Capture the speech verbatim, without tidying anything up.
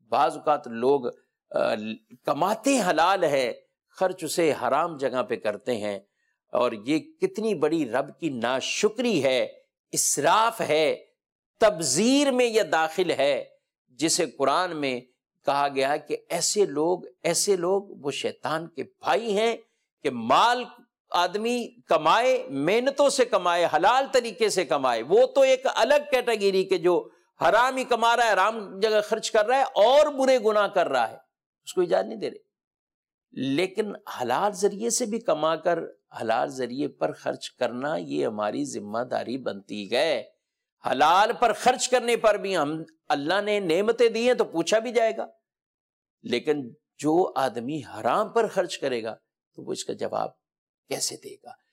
बाज़ औक़ात लोग आ, कमाते हलाल है, खर्च उसे हराम जगह पे करते हैं, और ये कितनी बड़ी रब की नाशुक्री है, इसराफ है, तब्ज़ीर में यह दाखिल है, जिसे कुरान में कहा गया है कि ऐसे लोग ऐसे लोग वो शैतान के भाई हैं कि माल आदमी कमाए, मेहनतों से कमाए, हलाल तरीके से कमाए, वो तो एक अलग कैटेगरी के जो हराम ही कमा रहा है, हराम जगह खर्च कर रहा है और बुरे गुनाह कर रहा है, उसको इजाजत नहीं दे रहे। लेकिन हलाल जरिए से भी कमाकर हलाल जरिए पर खर्च करना ये हमारी जिम्मेदारी बनती है। हलाल पर खर्च करने पर भी हम अल्लाह ने नेमतें दी हैं तो पूछा भी जाएगा, लेकिन जो आदमी हराम पर खर्च करेगा तो वो इसका जवाब कैसे देगा।